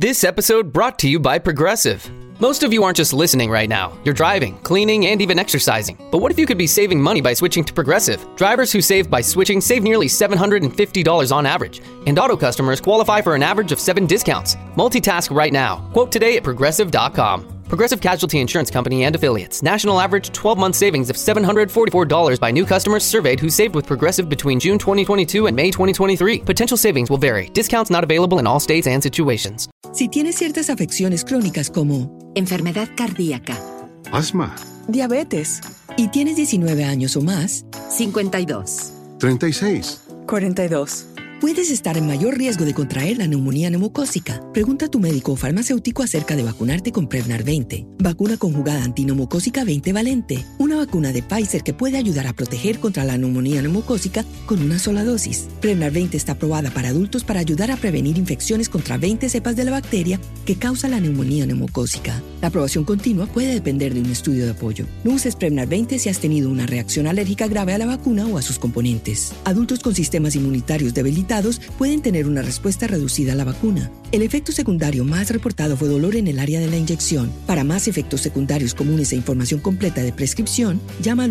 This episode brought to you by Progressive. Most of you aren't just listening right now. You're driving, cleaning, and even exercising. But what if you could be saving money by switching to Progressive? Drivers who save by switching save nearly $750 on average. And auto customers qualify for an average of 7 discounts. Multitask right now. Quote today at Progressive.com. Progressive Casualty Insurance Company and Affiliates. National average 12-month savings of $744 by new customers surveyed who saved with Progressive between June 2022 and May 2023. Potential savings will vary. Discounts not available in all states and situations. Si tienes ciertas afecciones crónicas como enfermedad cardíaca, asma, diabetes, y tienes 19 años o más, 52, 36, 42. puedes estar en mayor riesgo de contraer la neumonía neumocócica. Pregunta a tu médico o farmacéutico acerca de vacunarte con Prevnar 20, vacuna conjugada antineumocócica 20 valente, una vacuna de Pfizer que puede ayudar a proteger contra la neumonía neumocócica con una sola dosis. Prevnar 20 está aprobada para adultos para ayudar a prevenir infecciones contra 20 cepas de la bacteria que causa la neumonía neumocócica. La aprobación continua puede depender de un estudio de apoyo. No uses Prevnar 20 si has tenido una reacción alérgica grave a la vacuna o a sus componentes. Adultos con sistemas inmunitarios debilitados pueden tener una respuesta reducida a la vacuna. El efecto secundario más reportado fue dolor en el área de la inyección. Para más efectos secundarios comunes e información completa de prescripción, llama al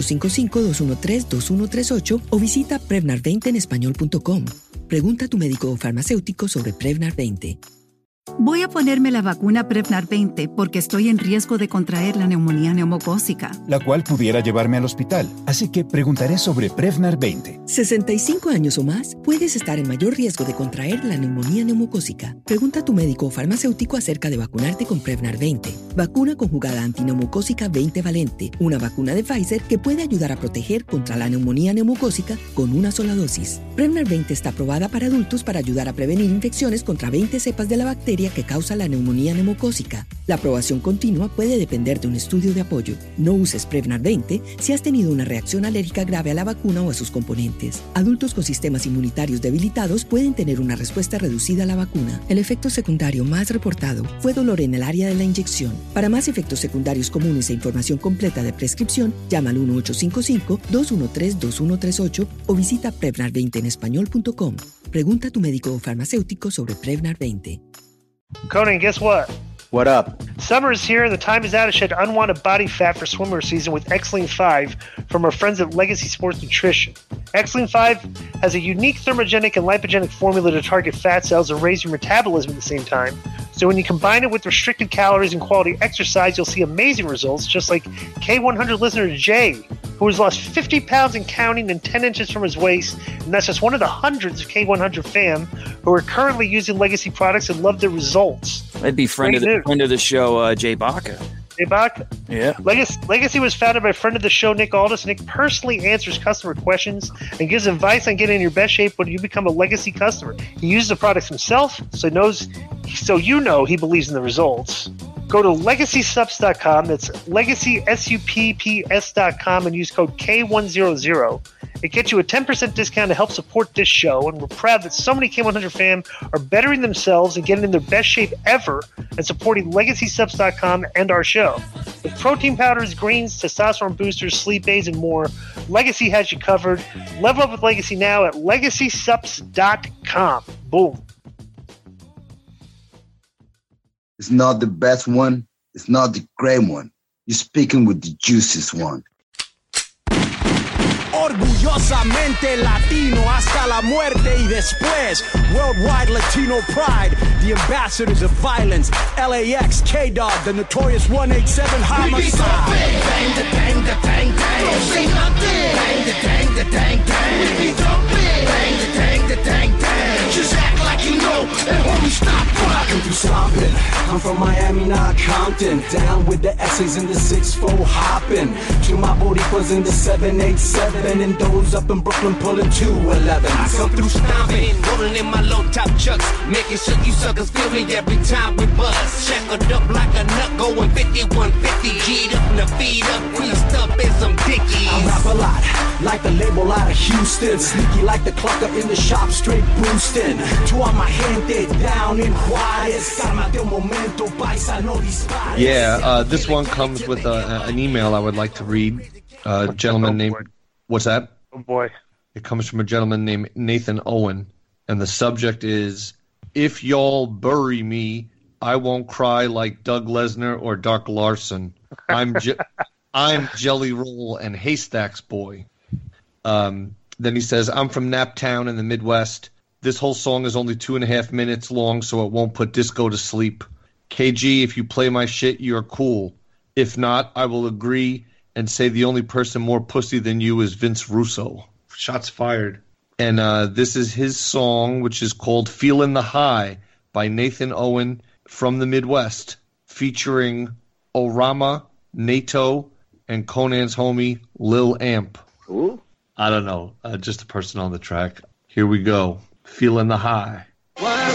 1-855-213-2138 o visita Prevnar20enespañol.com. Pregunta a tu médico o farmacéutico sobre Prevnar 20. Voy a ponerme la vacuna Prevnar 20 porque estoy en riesgo de contraer la neumonía neumocócica, la cual pudiera llevarme al hospital. Así que preguntaré sobre Prevnar 20. 65 años o más, puedes estar en mayor riesgo de contraer la neumonía neumocócica. Pregunta a tu médico o farmacéutico acerca de vacunarte con Prevnar 20, vacuna conjugada antineumocócica 20 valente, una vacuna de Pfizer que puede ayudar a proteger contra la neumonía neumocócica con una sola dosis. Prevnar 20 está aprobada para adultos para ayudar a prevenir infecciones contra 20 cepas de la bacteria que causa la neumonía neumocócica. La aprobación continua puede depender de un estudio de apoyo. No uses Prevnar 20 si has tenido una reacción alérgica grave a la vacuna o a sus componentes. Adultos con sistemas inmunitarios debilitados pueden tener una respuesta reducida a la vacuna. El efecto secundario más reportado fue dolor en el área de la inyección. Para más efectos secundarios comunes e información completa de prescripción, llama al 1-855-213-2138 o visita Prevnar20enespañol.com. Pregunta a tu médico o farmacéutico sobre Prevnar 20. Conan, guess what? What up? Summer is here and the time is now to shed unwanted body fat for swimwear season with Xlean 5 from our friends at Legacy Sports Nutrition. Xlean 5 has a unique thermogenic and lipogenic formula to target fat cells and raise your metabolism at the same time. So when you combine it with restricted calories and quality exercise, you'll see amazing results, just like K100 listener Jay, who has lost 50 pounds and counting and 10 inches from his waist, and that's just one of the hundreds of K100 fam who are currently using Legacy products and love their results. I'd be friend of the show, Jay Baca. Jay Baca? Yeah. Legacy was founded by friend of the show, Nick Aldis. Nick personally answers customer questions and gives advice on getting in your best shape when you become a Legacy customer. He uses the products himself, so you know he believes in the results. Go to LegacySups.com, that's LegacySupps.com, and use code K100. It gets you a 10% discount to help support this show, and we're proud that so many K100 fam are bettering themselves and getting in their best shape ever and supporting LegacySups.com and our show. With protein powders, greens, testosterone boosters, sleep aids, and more, Legacy has you covered. Level up with Legacy now at LegacySups.com. Boom. It's not the best one. It's not the great one. You're speaking with the juiciest one. Orgullosamente latino hasta la muerte y después. Worldwide Latino pride. The ambassadors of violence. LAX, K-Dog, the notorious 187 homicide. Bang, the dang, the dang, dang. Don't say nothing. Bang, the dang, the dang, dang. We be dumping. Bang, the dang, the dang, dang. Just act like you know. And homie, stop rocking through stomping. I'm from Miami, not Compton. Down with the essays in the 6-4 hopping. To my Boricuas in the 787. And those up in Brooklyn pulling 211. I come through stomping, rolling in my low top chucks, making sure you suckers feel me every time we buzz. Shackled up like a nut, going 5150. G'd up and the feed up, creased up in some dickies. I rap a lot, like the label out of Houston. Sneaky like the clucker in the shop, straight boosting. To all my gente down in Juarez. Cálmate un momento, paisa, no dispares. Yeah, this one comes with an email I would like to read. A gentleman named... What's that? Oh, boy. It comes from a gentleman named Nathan Owen, and the subject is If y'all bury me, I won't cry like Doug Lesnar or Doc Larson. I'm Jelly Roll and Haystacks boy. Then he says, I'm from Naptown in the Midwest. This whole song is only 2.5 minutes long, so it won't put disco to sleep. KG, if you play my shit, you're cool. If not, I will agree and say the only person more pussy than you is Vince Russo. Shots fired. And this is his song, which is called Feelin' the High by Nathan Owen from the Midwest, featuring Orama, NATO, and Conan's homie, Lil Amp. Ooh. I don't know. Just a person on the track. Here we go. Feelin' the High. All right,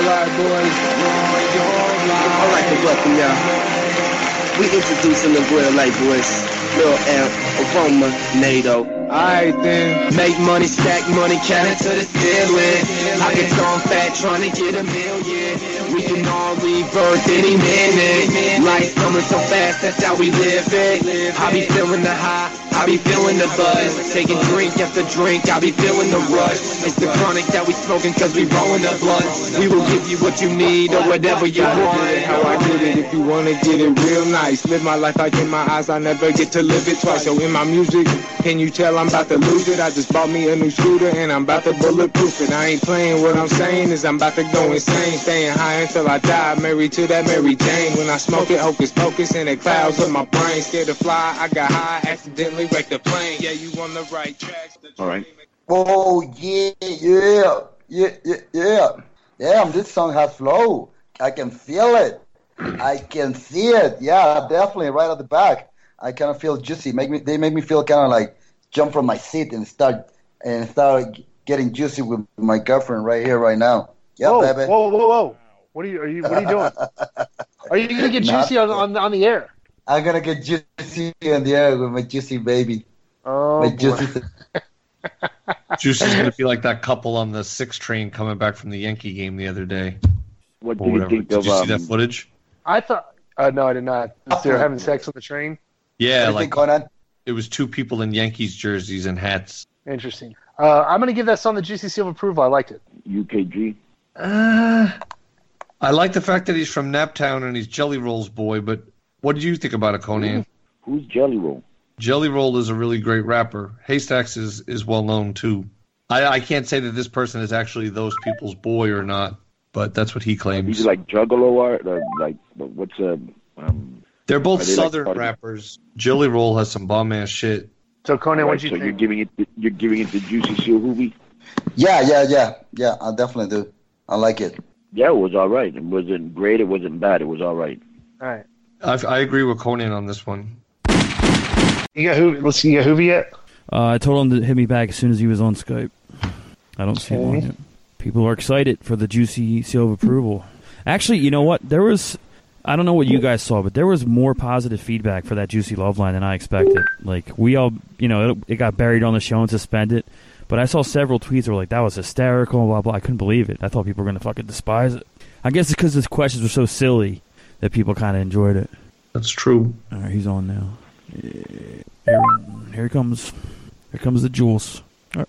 to welcome y'all. We introducing the World Light Boys. Lil Amp, Orama, NATO. Alright then. Make money, stack money, count it to the ceiling. Pockets on fat, trying to get $1 million. We can all rebirth any minute. Life's coming so fast, that's how we live it. I be feeling the high, I be feeling the buzz. Taking drink after drink, I be feeling the rush. It's the chronic that we smoking cause we rolling the blunt. We will give you what you need or whatever you want. How I did it, if you wanna get it real nice. Live my life like in my eyes, I never get to live it twice. So in my music, can you tell I'm about to lose it? I just bought me a new scooter and I'm about to bulletproof it. I ain't playing, what I'm saying is I'm about to go insane. Staying high until I die, married to that Mary Jane. When I smoke it, hocus pocus in the clouds of my brain. Scared to fly, I got high, accidentally wrecked the plane. Yeah, you on the right track. All right. Oh, yeah. This song has flow. I can feel it. I can see it. Yeah, definitely right at the back. I kind of feel juicy. They make me feel kind of like jump from my seat and start getting juicy with my girlfriend right here, right now. Yeah, baby. Whoa! What are you doing? Are you gonna get juicy on the air? I'm gonna get juicy on the air with my juicy baby. Oh, my juicy. Juicy's gonna be like that couple on the 6 train coming back from the Yankee game the other day. What do you think of? Did you see that footage? I thought. No, I did not. They were having sex on the train. Yeah, like it was 2 people in Yankees jerseys and hats. Interesting. I'm going to give that song the juicy seal of approval. I liked it. UKG? I like the fact that he's from Naptown and he's Jelly Roll's boy, but what did you think about it, Conan? Who's Jelly Roll? Jelly Roll is a really great rapper. Haystacks is well known, too. I can't say that this person is actually those people's boy or not, but that's what he claims. He's like Juggalo art? Like, what's They're both Southern rappers. Jelly Roll has some bomb-ass shit. So, Conan, what do you think? You're giving it the juicy seal, Hoobie? Yeah, I definitely do. I like it. Yeah, it was all right. It wasn't great. It wasn't bad. It was all right. All right. I agree with Conan on this one. You got Hoobie yet? I told him to hit me back as soon as he was on Skype. I don't see him on yet. People are excited for the juicy seal of approval. Actually, you know what? I don't know what you guys saw, but there was more positive feedback for that Juicy Love line than I expected. Like, we all, it got buried on the show and suspended. But I saw several tweets that were like, that was hysterical, blah, blah. I couldn't believe it. I thought people were going to fucking despise it. I guess it's because his questions were so silly that people kind of enjoyed it. That's true. All right, he's on now. Here he comes. Here comes the Jules. All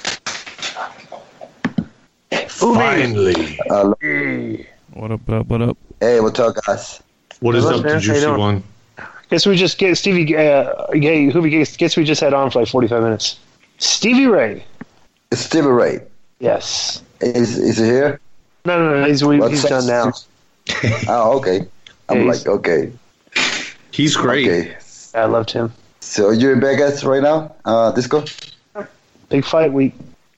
right. Finally. What up? Hey, what's up, guys? What is up, the Juicy one? Guess we just get Stevie. Hoobie, guess we just had on for like 45 minutes. Stevie Ray. It's Stevie Ray. Yes. Is he here? No. He's done now. Oh, okay. Okay. He's great. Okay. I loved him. So you're in Vegas right now, Disco? Big fight week.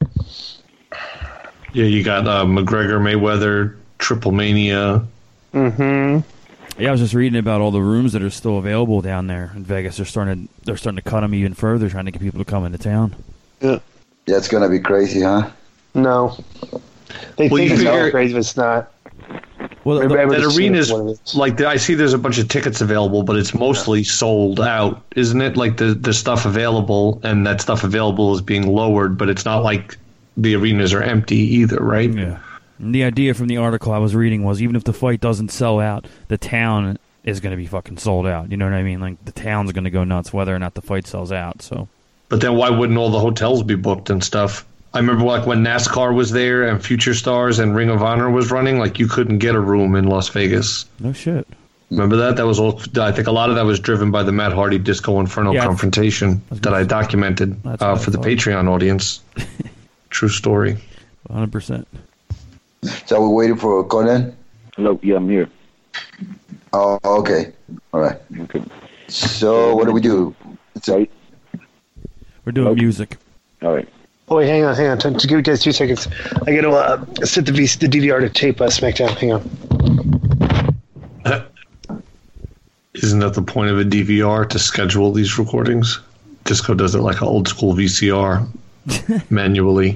Yeah, you got McGregor, Mayweather, Triple Mania. Mm-hmm. Yeah, I was just reading about all the rooms that are still available down there in Vegas. They're starting to cut them even further, trying to get people to come into town. Yeah, it's gonna be crazy, huh? No, they think it's all crazy, but it's not. Well, that arena's like I see. There's a bunch of tickets available, but it's mostly sold out, isn't it? Like the stuff available, and that stuff available is being lowered, but it's not like the arenas are empty either, right? Yeah. And the idea from the article I was reading was even if the fight doesn't sell out, the town is going to be fucking sold out. You know what I mean? Like the town's going to go nuts whether or not the fight sells out. So. But then why wouldn't all the hotels be booked and stuff? I remember like when NASCAR was there and Future Stars and Ring of Honor was running, like you couldn't get a room in Las Vegas. No shit. Remember that? That was all. I think a lot of that was driven by the Matt Hardy Disco Inferno confrontation that I documented for the Patreon audience. True story. 100%. So we're waiting for Conan? Hello, yeah, I'm here. Oh, okay. All right. Okay. So what do we do? We're doing music. All right. Oh, wait, hang on. To give you guys 2 seconds. I got to set the DVR to tape SmackDown. Hang on. Isn't that the point of a DVR, to schedule these recordings? Disco does it like an old school VCR, manually.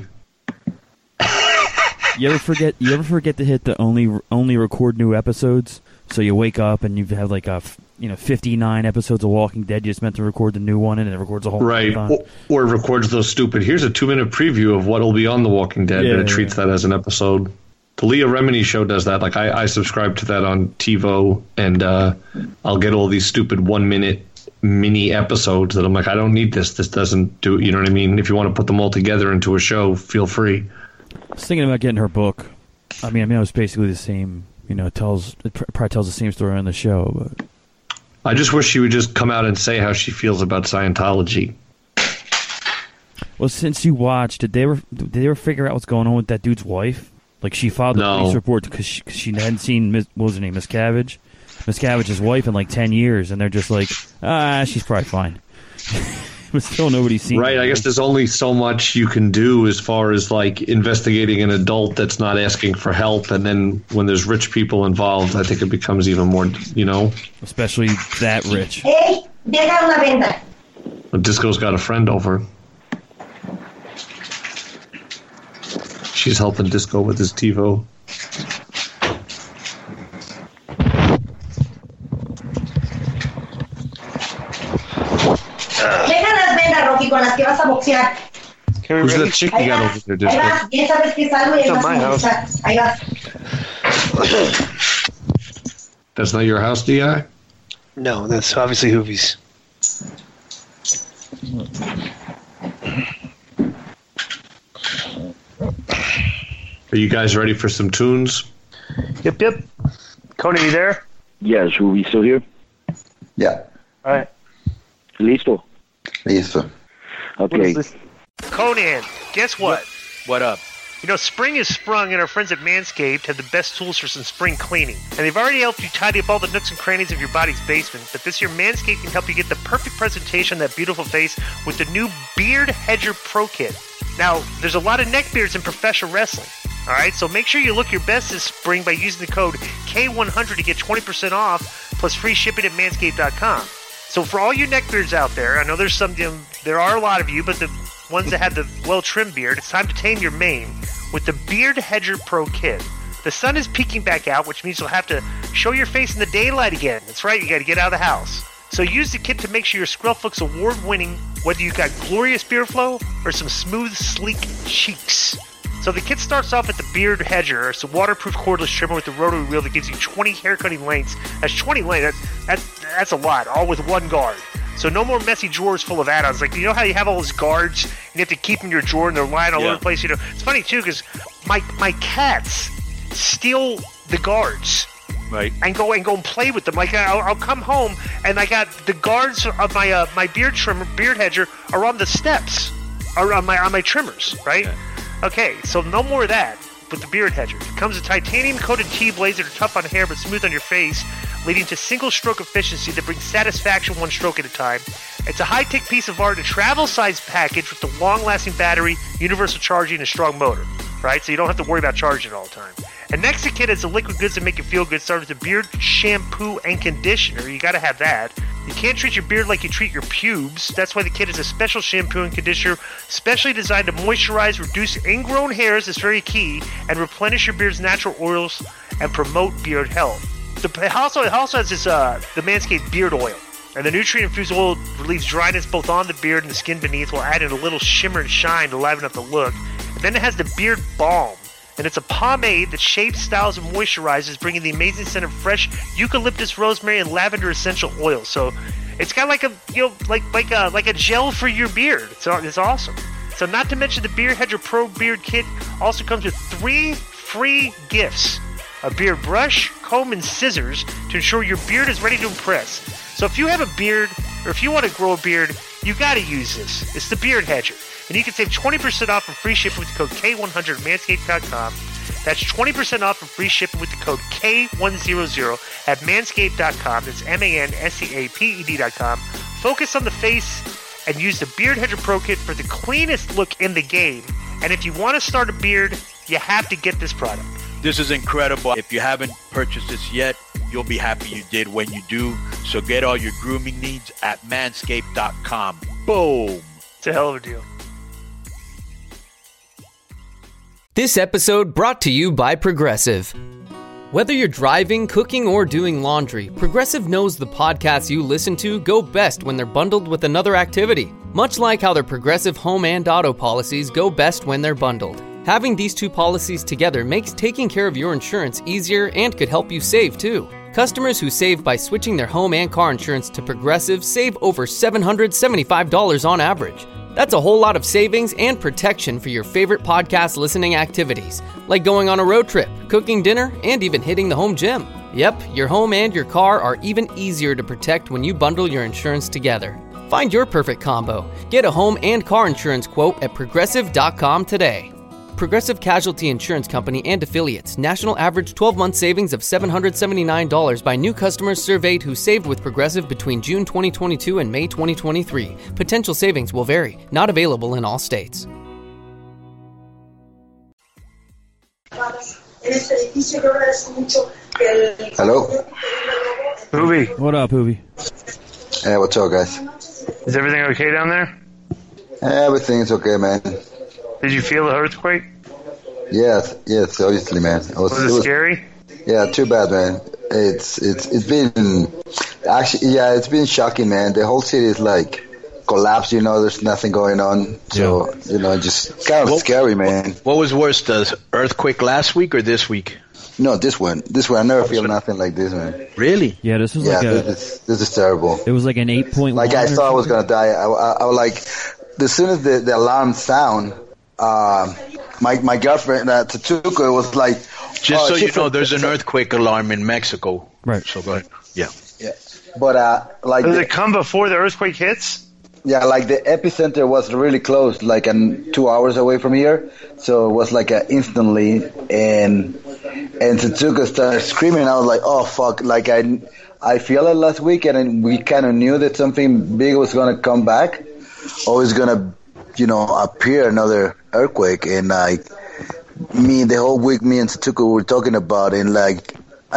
You ever forget to hit the only record new episodes? So you wake up and you have like 59 episodes of Walking Dead. You just meant to record the new one, and it records a whole right, or it records those stupid. Here's a 2-minute preview of what will be on The Walking Dead, and it treats that as an episode. The Leah Remini show does that. Like I subscribe to that on TiVo, and I'll get all these stupid 1-minute mini episodes that I'm like, I don't need this. This doesn't do. You know what I mean? If you want to put them all together into a show, feel free. I was thinking about getting her book. I mean, it was basically the same. It probably tells the same story on the show, but I just wish she would just come out and say how she feels about Scientology. Well, since you watched, did they ever figure out what's going on with that dude's wife? Like, she filed a police report because she hadn't seen what was her name, Miscavige? Miscavige's wife in like 10 years, and they're just like, she's probably fine. But still nobody's seen Right, I guess there's only so much you can do as far as like investigating an adult that's not asking for help, and then when there's rich people involved, I think it becomes even more, Especially that rich. Hey, deja una venda. Disco's got a friend over. She's helping Disco with his TiVo. Deja las vendas, Rocky, con las que vas a boxear. Who's that chick you got over there, Disco? Ahí vas, bien sabes que salgo y ahí It's not vas my a house. boxear. Ahí vas. That's not your house, DI? No, that's obviously Hoovy's. Are you guys ready for some tunes? Yep. Conan, you there? Yes, are we still here? Yeah. All right. Listo. Okay. Conan, guess what? What up? Spring is sprung, and our friends at Manscaped have the best tools for some spring cleaning. And they've already helped you tidy up all the nooks and crannies of your body's basement, but this year Manscaped can help you get the perfect presentation of that beautiful face with the new Beard Hedger Pro Kit. Now, there's a lot of neck beards in professional wrestling. Alright, so make sure you look your best this spring by using the code K100 to get 20% off, plus free shipping at manscaped.com. So for all you neckbeards out there, I know there are a lot of you, but the ones that have the well-trimmed beard, it's time to tame your mane with the Beard Hedger Pro Kit. The sun is peeking back out, which means you'll have to show your face in the daylight again. That's right, you got to get out of the house. So use the kit to make sure your scruff looks award-winning, whether you got glorious beard flow or some smooth, sleek cheeks. So the kit starts off with the Beard Hedger. It's a waterproof cordless trimmer with the rotary wheel that gives you 20 haircutting lengths. That's 20 lengths. That's a lot, all with one guard. So no more messy drawers full of add-ons. Like, how you have all those guards and you have to keep them in your drawer and they're lying all over the place? It's funny, too, because my cats steal the guards. Right. And go and play with them. Like, I'll come home and I got the guards of my beard hedger are on the steps, are on my trimmers, right? Okay, so no more of that with the Beard Hedger. It comes with titanium-coated T-blades that are tough on hair but smooth on your face, leading to single-stroke efficiency that brings satisfaction one stroke at a time. It's a high-tech piece of art, a travel-sized package with the long-lasting battery, universal charging, and a strong motor, right? So you don't have to worry about charging it all the time. And next to kit is the liquid goods that make you feel good, starting with the beard shampoo and conditioner. You got to have that. You can't treat your beard like you treat your pubes. That's why the kit is a special shampoo and conditioner specially designed to moisturize, reduce ingrown hairs, that's very key, and replenish your beard's natural oils and promote beard health. It also has this the Manscaped Beard Oil. And the nutrient-infused oil relieves dryness both on the beard and the skin beneath while adding a little shimmer and shine to liven up the look. And then it has the Beard Balm. And it's a pomade that shapes, styles, and moisturizes, bringing the amazing scent of fresh eucalyptus, rosemary, and lavender essential oils. So it's got like a like a gel for your beard. It's awesome. So not to mention the Beard Hedger Pro Beard Kit also comes with 3 free gifts. A beard brush, comb, and scissors to ensure your beard is ready to impress. So if you have a beard, or if you want to grow a beard, you got to use this. It's the Beard Hedger. And you can save 20% off and free shipping with the code K100 at Manscaped.com. That's 20% off and free shipping with the code K100 at Manscaped.com. That's MANSCAPED.com. Focus on the face and use the Beard Hedger Pro Kit for the cleanest look in the game. And if you want to start a beard, you have to get this product. This is incredible. If you haven't purchased this yet, you'll be happy you did when you do. So get all your grooming needs at Manscaped.com. Boom. It's a hell of a deal. This episode brought to you by Progressive. Whether you're driving, cooking, or doing laundry, Progressive knows the podcasts you listen to go best when they're bundled with another activity. Much like how their Progressive home and auto policies go best when they're bundled. Having these two policies together makes taking care of your insurance easier and could help you save too. Customers who save by switching their home and car insurance to Progressive save over $775 on average. That's a whole lot of savings and protection for your favorite podcast listening activities, like going on a road trip, cooking dinner, and even hitting the home gym. Yep, your home and your car are even easier to protect when you bundle your insurance together. Find your perfect combo. Get a home and car insurance quote at Progressive.com today. Progressive Casualty Insurance Company and Affiliates. National average 12-month savings of $779 by new customers surveyed who saved with Progressive between June 2022 and May 2023. Potential savings will vary. Not available in all states. Hello? Hoovy. What up, Hoovy? Hey, what's up, guys? Is everything okay down there? Everything's okay, man. Did you feel the earthquake? Yes, obviously, man. It was scary? Yeah, too bad, man. It's been actually, yeah, it's been shocking, man. The whole city is like collapsed. You know, there's nothing going on. So you know, just kind of scary, man. What was worse, the earthquake last week or this week? No, this one. I never feel nothing like this, man. Really? Yeah, this was this is terrible. It was like an 8.1. Like I thought I was gonna die. I was like, as soon as the alarm sound. My girlfriend Tatsuko was like, just so you know, there's an earthquake alarm in Mexico. Right. So go ahead. Yeah. But like, does it come before the earthquake hits? Yeah, like the epicenter was really close, like 2 hours away from here. So it was like instantly, and Tatsuko started screaming. I was like, oh fuck! Like I feel it last week, and we kind of knew that something big was gonna come back, or was gonna, you know, appear another earthquake. And like the whole week, me and Tatsuko were talking about it, and like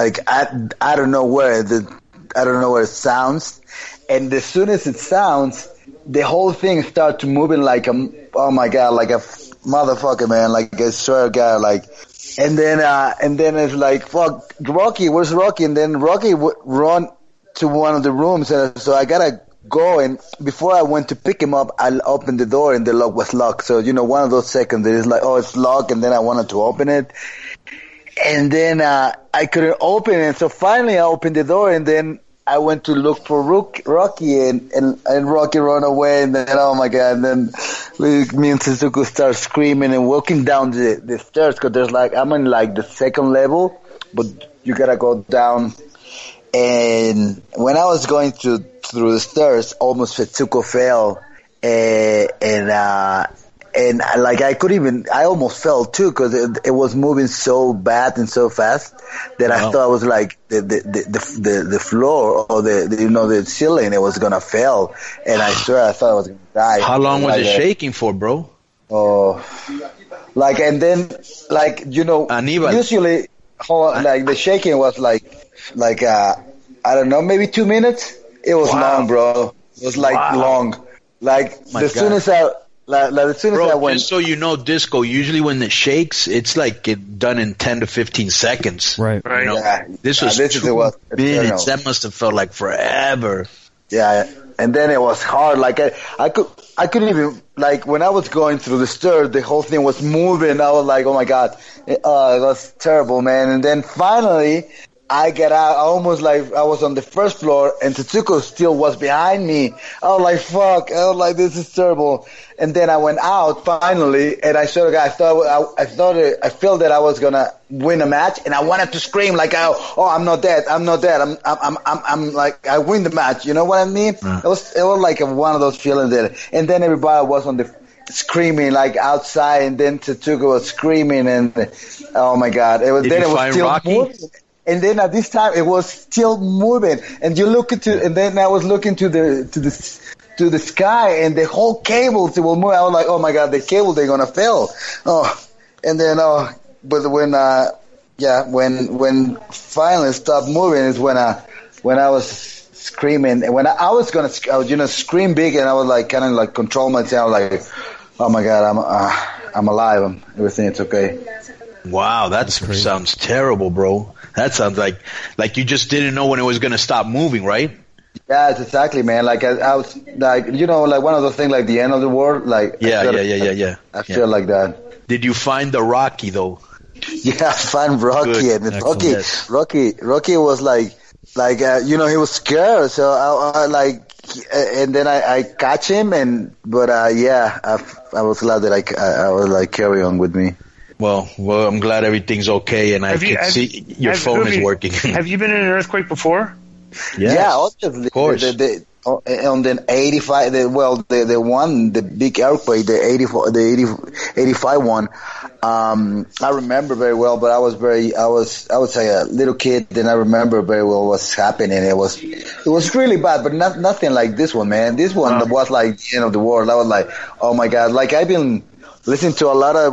I don't know where it sounds, and as soon as it sounds, the whole thing starts moving like oh my god, like a motherfucker, man, like I swear to God, like, and then it's like, fuck, Rocky, where's Rocky? And then Rocky run to one of the rooms, and so I gotta go, and before I went to pick him up, I opened the door and the lock was locked. So, you know, one of those seconds that is like, oh, it's locked, and then I wanted to open it, and then I couldn't open it. So finally I opened the door, and then I went to look for Rocky, and Rocky ran away, and then, oh my god, and then me and Suzuku start screaming and walking down the stairs, because there's like, I'm in like the second level, but you gotta go down. And when I was going through the stairs, almost Setsuko fell, and like I almost fell too, because it was moving so bad and so fast that I thought it was like the floor or the ceiling, it was gonna fall, and I swear I thought I was gonna die. How long was it shaking for, bro? Oh, like, and then like, you know, usually like the shaking was like I don't know, maybe 2 minutes. It was long, bro. It was like long. Like as soon as I went. Just so you know, disco, usually when it shakes, it's like done in 10 to 15 seconds. Right. You know, this was 2 minutes. That must have felt like forever. Yeah. And then it was hard. Like I couldn't even, like, when I was going through the stairs, the whole thing was moving. I was like, oh my god, it was terrible, man. And then finally, I get out, almost like I was on the first floor, and Tetsuko still was behind me. I was like, fuck. I was like, this is terrible. And then I went out finally, and I sort of I felt that I was gonna win a match, and I wanted to scream like, I'm not dead. I'm like, I win the match. You know what I mean? It was like one of those feelings there. And then everybody was on the screaming like outside, and then Tetsuko was screaming, and oh my god, it was. Did then you it was find still Rocky? moving. And then at this time, it was still moving. And you look into, and then I was looking to the sky, and the whole cables it will move. I was like, oh my god, the cable they're gonna fail. Oh, and then but when finally stopped moving is when I was screaming. And when I was gonna scream big, and I was like kind of like control myself, like, oh my god, I'm alive. Everything is okay. Wow, that sounds terrible, bro. That sounds like you just didn't know when it was going to stop moving, right? Yeah, it's exactly, man. Like I was like, like one of those things like the end of the world. Like Yeah. I feel like that. Did you find the Rocky though? Yeah, I found Rocky. Good. And Excellent. Rocky was like he was scared. So I like, and then I catch him, I was glad that I was like carry on with me. Well, I'm glad everything's okay, and I can see your phone is working. Have you been in an earthquake before? Yes, yeah, obviously. Of course. On the 85, the big earthquake, the 85 one. I remember very well, but I would say a little kid, and I remember very well what's happening. It was really bad, but nothing like this one, man. This one was like the end of the world. I was like, oh my god, like I've been listening to a lot of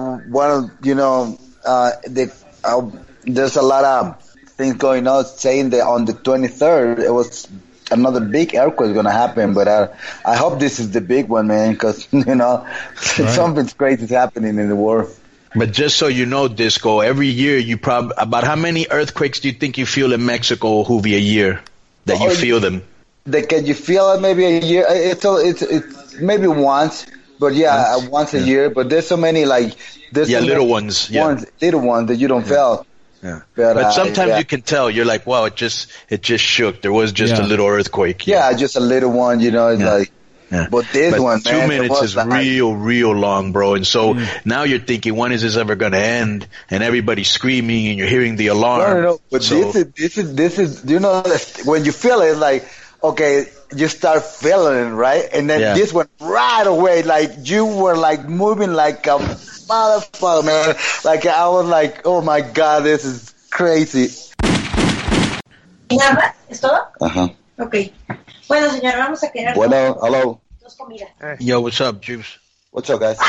there's a lot of things going on saying that on the 23rd it was another big earthquake going to happen, but I hope this is the big one, man, because something crazy is happening in the world. But just so you know, Disco, every year about how many earthquakes do you think you feel in Mexico, Hoovy, a year that you feel them? Can you feel it maybe a year? It's maybe once. But once a year. But there's so many little ones. Yeah, little ones that you don't feel. Yeah. But sometimes you can tell. You're like, wow, it just shook. There was just a little earthquake. Yeah, just a little one. It's like. Yeah. But this one, 2 minutes is real long, bro. And so now you're thinking, when is this ever going to end? And everybody's screaming, and you're hearing the alarm. No. But this is. When you feel it, like, okay, you start feeling it, right? And then this one right away, like you were like moving like a motherfucker, man. Like I was like, oh my god, this is crazy. ¿Nada más? ¿Es todo? Ajá. Okay. Bueno, señor, vamos a quedar. Bueno, hello. Dos comidas. Yo, what's up, Juice? What's up, guys?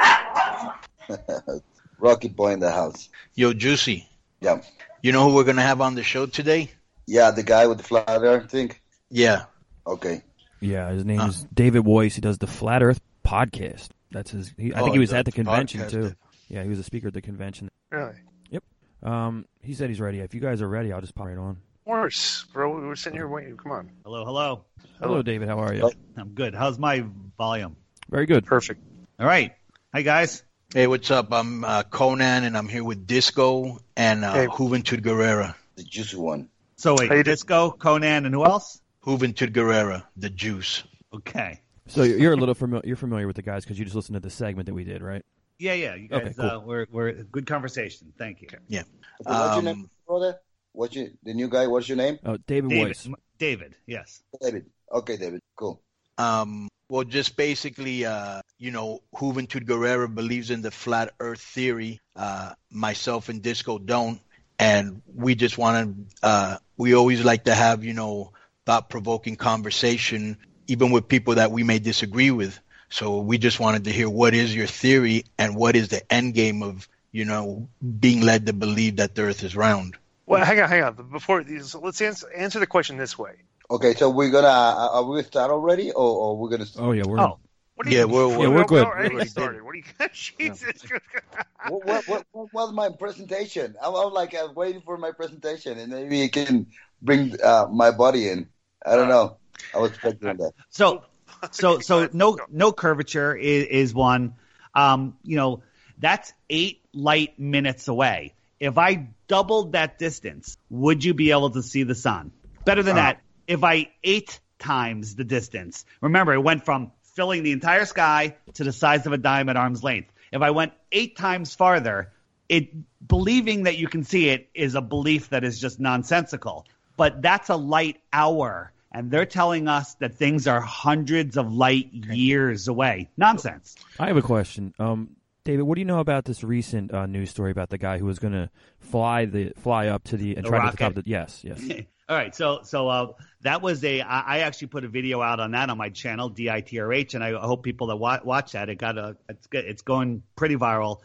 Rocky Boy in the house. Yo, Juicy. Yeah. You know who we're gonna have on the show today? Yeah, the guy with the flat earth thing. Yeah. Okay. Yeah, his name is David Weiss. He does the Flat Earth podcast. That's his. I think he was at the convention too. Yeah, he was a speaker at the convention. Really? Yep. He said he's ready. If you guys are ready, I'll just pop right on. Of course, bro. We were sitting here waiting. Come on. Hello. Hello, David. How are you? I'm good. How's my volume? Very good. Perfect. All right. Hi, guys. Hey, what's up? I'm Conan, and I'm here with Disco and Juventud Guerrera. The juicy one. So wait, Disco, Conan, and who else? Juventud Guerrera, the juice. Okay. So you're a little you're familiar with the guys because you just listened to the segment that we did, right? Yeah. You guys, okay, cool. we're good conversation. Thank you. Yeah. What's your name, brother? The new guy? What's your name? Oh, David Weiss. David. Yes. David. Okay, David. Cool. Well, just basically, Juventud Guerrera believes in the flat Earth theory. Myself and Disco don't, and we just want to. We always like to have thought-provoking conversation, even with people that we may disagree with. So we just wanted to hear what is your theory and what is the end game of, being led to believe that the Earth is round. Well, hang on. Before these, let's answer the question this way. Okay, so we're gonna are we gonna start already, or we're gonna? Oh yeah, we're. Oh, we're good. Already started. What are you? Jesus. What was my presentation? I'm waiting for my presentation, and maybe you can bring my body in. I don't know. I was expecting that. So no curvature is one. That's 8 light minutes away. if I doubled that distance, would you be able to see the sun? Better than that, if I 8 times the distance. Remember, it went from filling the entire sky to the size of a dime at arm's length. If I went 8 times farther, believing that you can see it is a belief that is just nonsensical. But that's a light hour, and they're telling us that things are hundreds of light years away. Nonsense. I have a question. David, what do you know about this recent news story about the guy who was going to fly up to and try to top the yes. All right, so that was I actually put a video out on that on my channel, DITRH, and I hope people that watch that, it's going pretty viral.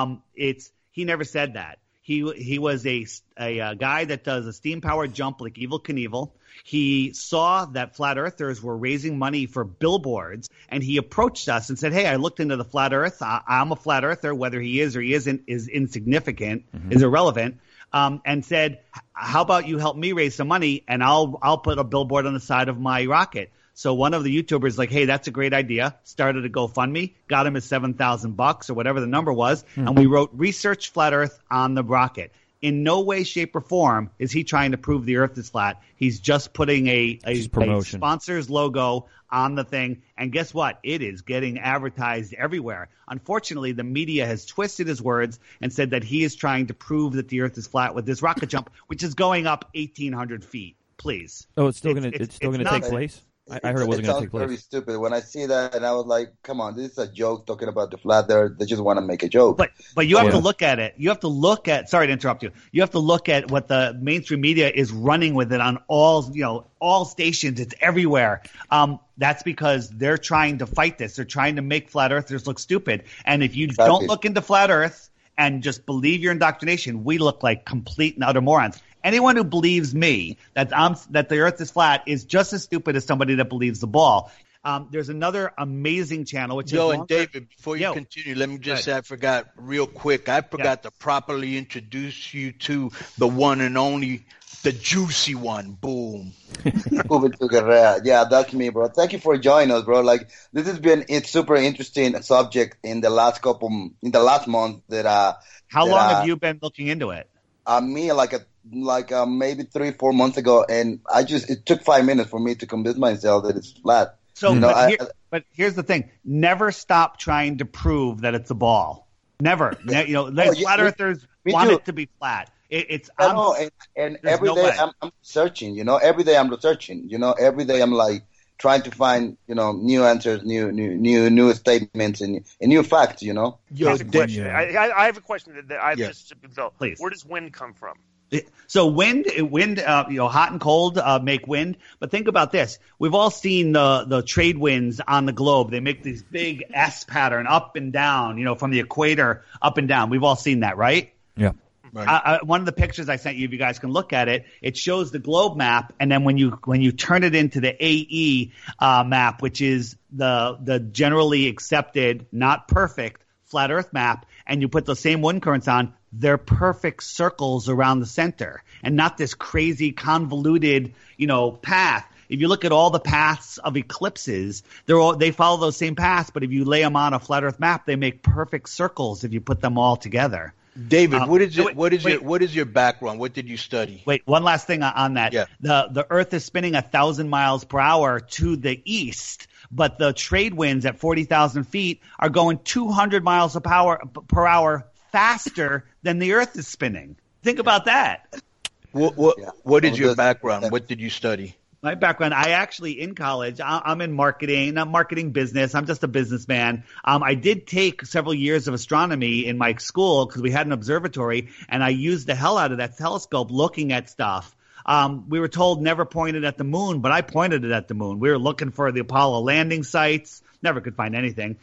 He never said that. He was a guy that does a steam-powered jump like Evel Knievel. He saw that flat earthers were raising money for billboards, and he approached us and said, hey, I looked into the flat earth. I'm a flat earther. Whether he is or he isn't is insignificant, is irrelevant. And said, how about you help me raise some money, and I'll put a billboard on the side of my rocket. So one of the YouTubers like, hey, that's a great idea. Started a GoFundMe, got him his $7,000 or whatever the number was, and we wrote research flat earth on the rocket. In no way, shape, or form is he trying to prove the earth is flat. He's just putting a sponsor's logo on the thing. And guess what? It is getting advertised everywhere. Unfortunately, the media has twisted his words and said that he is trying to prove that the earth is flat with this rocket jump, which is going up 1,800 feet. Please. Oh, it's still going to take place? I heard it wasn't going to take place. It sounds very stupid. When I see that, and I was like, come on, this is a joke talking about the flat earth. They just want to make a joke. But you have to look at it. You have to look at – sorry to interrupt you. You have to look at what the mainstream media is running with it on all stations. It's everywhere. That's because they're trying to fight this. They're trying to make flat earthers look stupid. And if you don't look into flat earth and just believe your indoctrination, we look like complete and utter morons. Anyone who believes me that the earth is flat is just as stupid as somebody that believes the ball. There's another amazing channel. And David, before you continue, let me just say I forgot real quick. I forgot to properly introduce you to the one and only, the juicy one. Boom. Yeah, that's me, bro. Thank you for joining us, bro. Like, this has been a super interesting subject in the last month. How long have you been looking into it? Me, maybe 3-4 months ago, and it took 5 minutes for me to convince myself that it's flat. So, but here's the thing: never stop trying to prove that it's a ball. Never. Flat earthers want it to be flat. Every day I'm searching. Every day I'm researching. Every day I'm like trying to find new answers, new statements, and new facts. Here's a question. I have a question that I've just developed. Please. Where does wind come from? So wind, hot and cold make wind. But think about this: we've all seen the trade winds on the globe. They make this big S pattern up and down, from the equator up and down. We've all seen that, right? Yeah. Right. One of the pictures I sent you, if you guys can look at it, it shows the globe map, and then when you turn it into the AE map, which is the generally accepted, not perfect, flat Earth map, and you put the same wind currents on, they're perfect circles around the center, and not this crazy convoluted, path. If you look at all the paths of eclipses, they follow those same paths, but if you lay them on a flat Earth map, they make perfect circles if you put them all together. David, what is your background? What did you study? Wait, one last thing on that. Yeah. The Earth is spinning 1,000 miles per hour to the east, but the trade winds at 40,000 feet are going 200 miles per hour faster than the Earth is spinning. Think about that. What is your background? What did you study? My background, I actually, in college, I'm in marketing business. I'm just a businessman. I did take several years of astronomy in my school because we had an observatory, and I used the hell out of that telescope looking at stuff. We were told never point it at the moon, but I pointed it at the moon. We were looking for the Apollo landing sites. Never could find anything.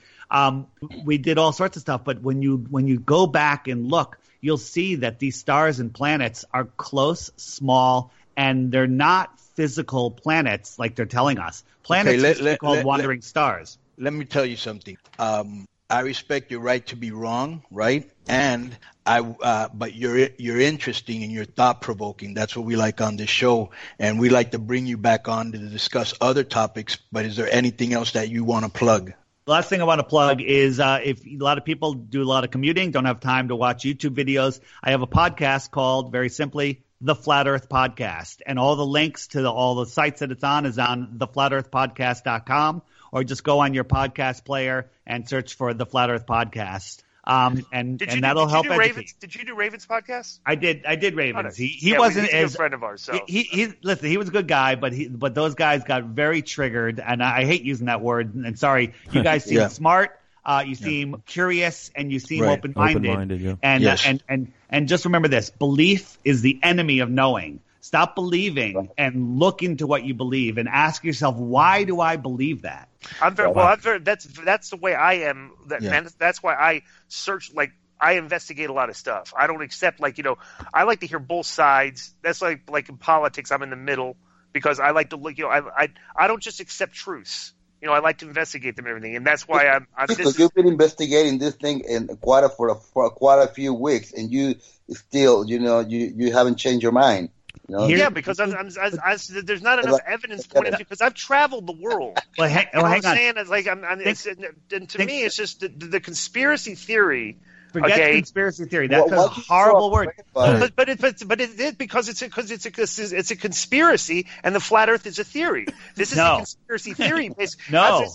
We did all sorts of stuff, but when you go back and look, you'll see that these stars and planets are close, small, and they're not physical planets like they're telling us. Planets are called wandering stars. Let me tell you something. I respect your right to be wrong, right? And but you're interesting and you're thought provoking. That's what we like on this show, and we like to bring you back on to discuss other topics. But is there anything else that you want to plug? The last thing I want to plug is if a lot of people do a lot of commuting, don't have time to watch YouTube videos, I have a podcast called, very simply, The Flat Earth Podcast. And all the links to all the sites that it's on is on theflatearthpodcast.com, or just go on your podcast player and search for The Flat Earth Podcast. And that'll help educate. Did you do Ravens podcast? I did Ravens. He wasn't he's a friend of ours. So listen, he was a good guy, but those guys got very triggered, and I hate using that word. And sorry, you guys seem smart, you seem curious, and you seem open-minded. Open-minded, yeah. And just remember this: belief is the enemy of knowing. Stop believing and look into what you believe, and ask yourself, why do I believe that? That's the way I am. That's why I search. Like, I investigate a lot of stuff. I don't accept, I like to hear both sides. That's like in politics, I'm in the middle because I like to look. I don't just accept truths. I like to investigate them and everything, and that's why I'm. You've been investigating this thing for quite a few weeks, and you still, you haven't changed your mind. Yeah, because there's not enough evidence pointing to, because I've traveled the world. Well, hang on. Saying? It's like to me, it's just the conspiracy theory. Forget conspiracy theory. That's a horrible word. But it is because it's a conspiracy, and the flat Earth is a theory. This is a conspiracy theory. No.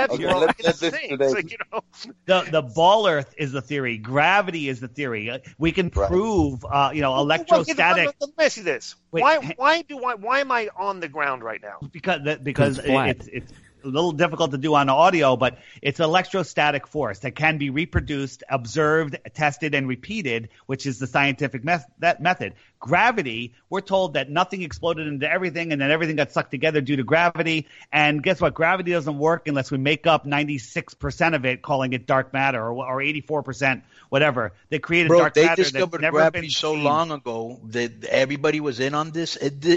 The ball Earth is the theory. Gravity is the theory. We can prove, electrostatic. Let me ask you this: why am I on the ground right now? Because it's a little difficult to do on audio, but it's electrostatic force that can be reproduced, observed, tested, and repeated, which is the scientific method. Gravity, we're told that nothing exploded into everything and then everything got sucked together due to gravity. And guess what? Gravity doesn't work unless we make up 96% of it, calling it dark matter, or 84%, whatever. They created dark matter. They discovered gravity so long ago that everybody was in on this.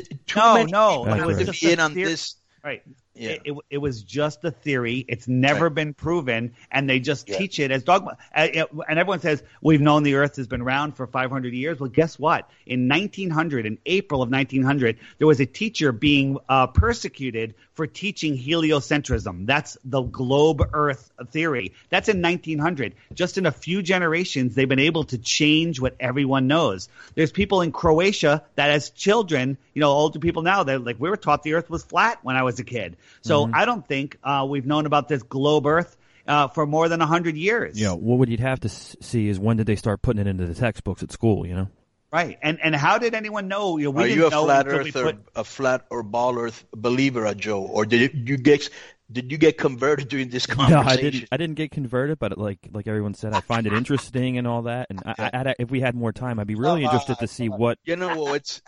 No. It was just in on this. Right. Yeah. It was just a theory. It's never been proven, and they just teach it as dogma. And everyone says, we've known the Earth has been round for 500 years. Well, guess what? In April of 1900, there was a teacher being persecuted for teaching heliocentrism. That's the globe Earth theory. That's in 1900. Just in a few generations, they've been able to change what everyone knows. There's people in Croatia that as children, older people now, they're like, we were taught the Earth was flat when I was a kid. So I don't think we've known about this globe Earth for more than 100 years. Yeah, what you'd have to see is when did they start putting it into the textbooks at school, Right. And how did anyone know? Are you a flat Earth or a flat or ball Earth believer, Joe? Or did you get converted during this conversation? No, I didn't get converted, but like everyone said, I find it interesting and all that. And if we had more time, I'd be really interested to see what. It's.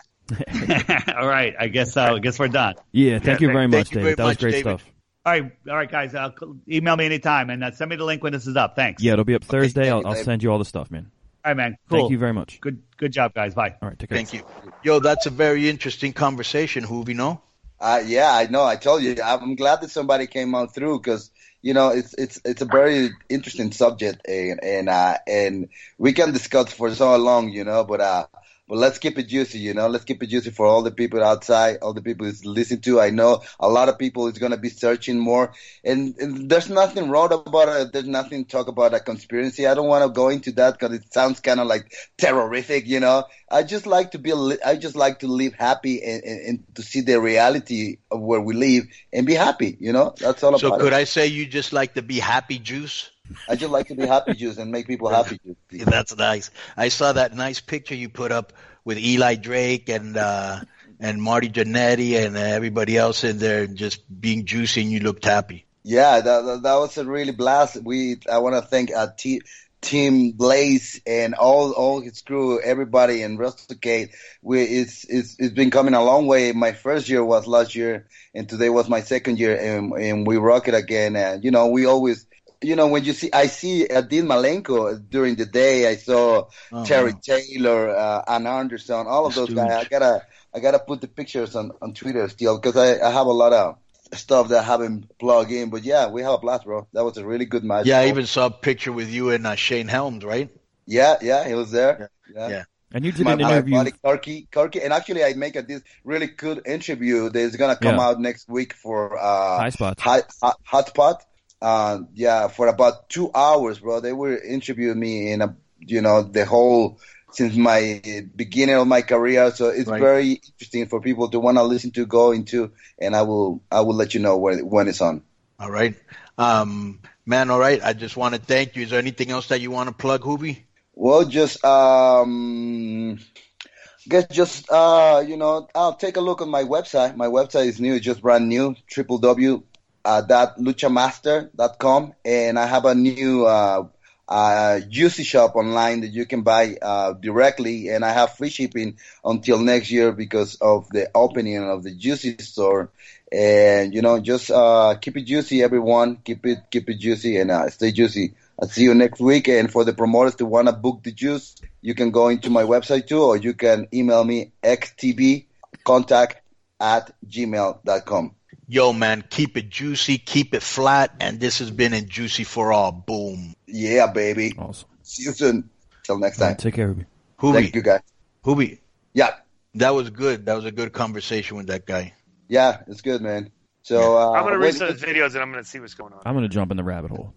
All right, I guess we're done. Yeah, thank you very much, David. That was great stuff. All right, guys. Email me anytime and send me the link when this is up. Thanks. Yeah, it'll be up Thursday. I'll send you all the stuff, man. All right, man. Cool. Thank you very much. Good job, guys. Bye. All right, take care. Thank you. Yo, that's a very interesting conversation, Hoovy, no? Yeah, I know. I told you. I'm glad that somebody came on through because it's a very interesting subject, and we can discuss for so long, but let's keep it juicy, Let's keep it juicy for all the people outside, all the people who's listening to. I know a lot of people is going to be searching more. And there's nothing wrong about it. There's nothing to talk about a conspiracy. I don't want to go into that because it sounds kind of like terrorific, I just like to live happy and to see the reality of where we live and be happy, That's all about it. So could I say you just like to be happy juice? I just like to be happy juice and make people happy juice. That's nice. I saw that nice picture you put up with Eli Drake and Marty Jannetty and everybody else in there just being juicy, and you looked happy. Yeah, that was a really blast. I want to thank Team Blaze and all his crew, everybody in Rusticate. It's been coming a long way. My first year was last year, and today was my second year, and we rock it again. And we always. When I see Dean Malenko during the day, I saw Terry Taylor, Ann Anderson, all of those guys. I gotta put the pictures on Twitter still because I have a lot of stuff that I haven't plugged in. But yeah, we have a blast, bro. That was a really good match. Yeah, I even saw a picture with you and Shane Helms, right? Yeah, he was there. Yeah. And you did an interview. My buddy Karki, and actually I make this really good interview that is gonna come out next week for Hotspot. Hotspot. for about 2 hours, bro. They were interviewing me in the whole since my beginning of my career. So it's very interesting for people to want to listen to, go into, and I will let you know when it's on. All right. Man, all right. I just want to thank you. Is there anything else that you want to plug, Hoovy? Well, just I'll take a look on my website. My website is new, just brand new, www.luchamaster.com, and I have a new Juicy shop online that you can buy directly, and I have free shipping until next year because of the opening of the Juicy store. And just keep it juicy, everyone. Keep it juicy and stay juicy. I'll see you next week. And for the promoters to want to book the juice, you can go into my website too, or you can email me xtbcontact@gmail.com. Yo, man, keep it juicy, keep it flat, and this has been a Juicy for All. Boom. Yeah, baby. Awesome. See you soon. Till next time. Take care of you. Hoovy. Thank you, guys. Hoovy. Yeah. That was good. That was a good conversation with that guy. Yeah, it's good, man. So I'm going to read some videos and I'm going to see what's going on. I'm going to jump in the rabbit hole.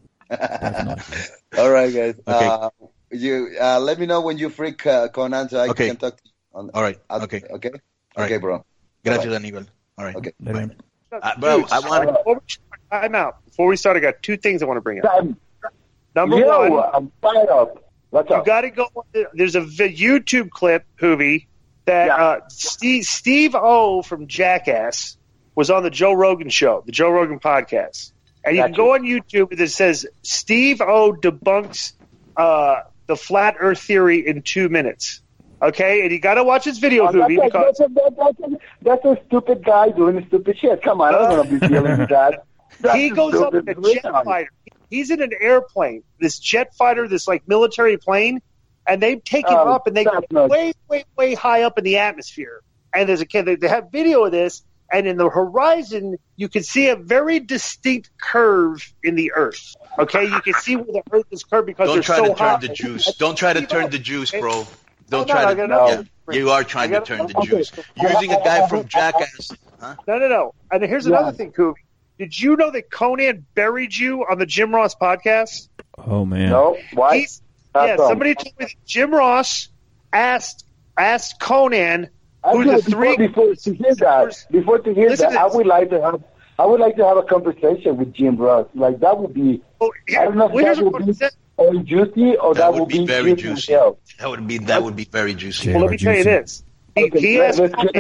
All right, guys. Okay. Let me know when you free, Conan, so I can talk to you. All right. Okay. Okay? All right. Okay, bro. Gracias, Aníbal. All right. Okay. Bye. Bro, I want to... Time out. Before we start, I got two things I want to bring up. Number one, I'm fired up. What's up? You got to go. There's a YouTube clip, Hoovy, that Steve O from Jackass was on the Joe Rogan show, the Joe Rogan podcast. And you can go on YouTube and it says Steve O debunks the flat Earth theory in 2 minutes. Okay, and you got to watch his video, Hoovy, because that's a stupid guy doing stupid shit. Come on, I don't want to be dealing with that. He goes up in a jet fighter. He's in an airplane, this jet fighter, this like military plane, and they take him up and they go way, way, way high up in the atmosphere. And there's a kid. They have video of this, and in the horizon you can see a very distinct curve in the Earth. Okay, you can see where the Earth is curved because Don't try so to turn hot. the juice. Don't try to turn the juice, bro. Don't No, try I to. gotta- You are trying to turn the juice. Using a guy from Jackass. Huh? No. And here's another thing, Kobe. Did you know that Conan buried you on the Jim Ross podcast? Oh, man. No, why? Somebody told me that Jim Ross asked Conan who the three. Before to hear that, I would like to have a conversation with Jim Ross. Like that would be. I don't know if that would be juicy or that would be very juicy. Himself. That would be very juicy. Well, let me tell you this. He asked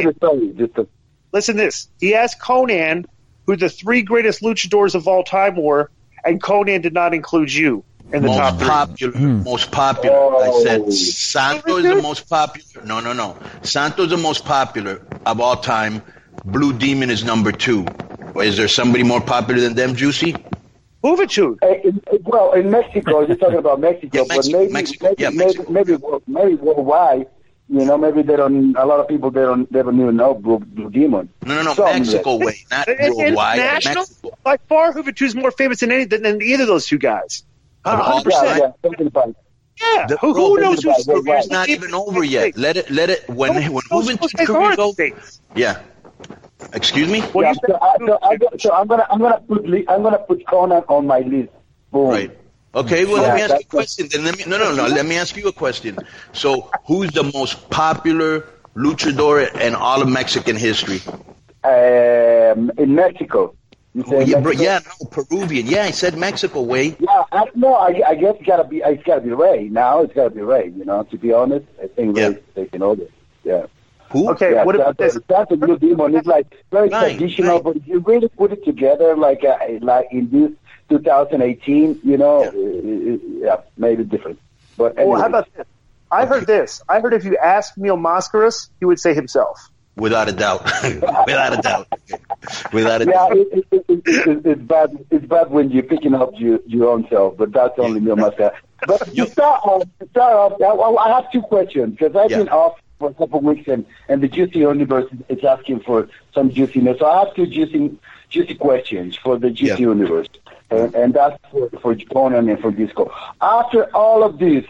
listen to this. He asked Conan who the three greatest luchadors of all time were, and Conan did not include you in the top three. Most popular. I said Santo is the most popular. No. Santo is the most popular of all time. Blue Demon is number 2. Is there somebody more popular than them, Juicy? Movitude. Well, in Mexico, you're talking about Mexico, but maybe worldwide. Maybe they don't. A lot of people they don't even know Blue Demon. No, Mexico way, not worldwide. National, by far, Movitude is more famous than either of those two guys. 100%. Yeah. Who knows who's it's not even over yet. Let it when Movitude's career goes. Yeah. Excuse me. So I'm gonna put Conan on my list. Boom. Right. Okay, well, let me ask you a question. Then let me ask you a question. So, who's the most popular luchador in all of Mexican history? In Mexico. Peruvian. Yeah, I said Mexico way. Yeah, I guess it's gotta be Ray. Now it's gotta be Ray. To be honest, I think Ray's taking over. Yeah. Who? Okay, yeah, what about this? That's a Blue Demon. It's like very traditional, but if you really put it together, like in this 2018, maybe different. But anyway. Well, how about this? I heard this. I heard if you asked Mil Mascaras, he would say himself. Without a doubt. Without a doubt. It's bad. It's bad when you're picking up your own self, but that's only Mil Mascaras. But to start off, I have two questions because I've been off for a couple of weeks, and the Juicy Universe is asking for some juiciness. So I have two juicy questions for the Juicy Universe, and that's for Conan and for Disco. After all of this,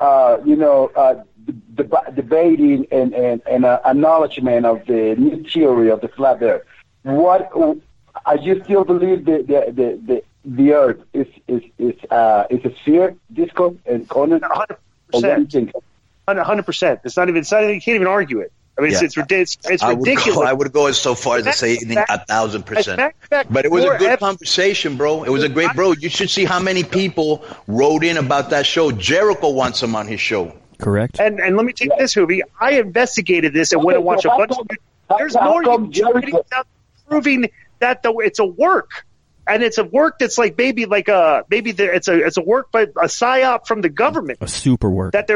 debating and acknowledgement of the new theory of the flat Earth, I just still believe the the Earth is a sphere, Disco and Conan? 100%. 100%. It's not even. You can't even argue it. I mean, it's ridiculous. I would go so far as to say 1,000%. But it was a good conversation, bro. It was a great, bro. You should see how many people wrote in about that show. Jericho wants him on his show. Correct. And let me take this, Hoovy. I investigated this and went and watched a bunch of. There's more videos out proving that it's a work, and it's a work that's like it's a work by a psyop from the government. A super work that they're